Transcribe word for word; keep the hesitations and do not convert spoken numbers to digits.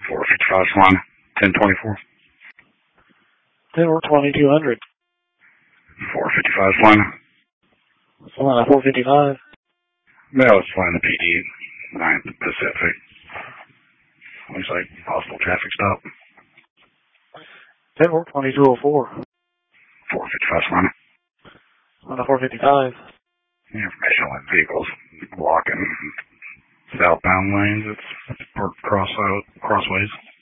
four fifty-five Solana, ten twenty-four. ten or twenty-two hundred. four fifty-five Solana. Solana four fifty-five. No, it's flying the P D, ninth Pacific. Looks like possible traffic stop. ten or twenty-two oh four. four fifty-five Solana. Solana four fifty-five. Information on vehicles blocking southbound lanes. It's, it's cross, crossways.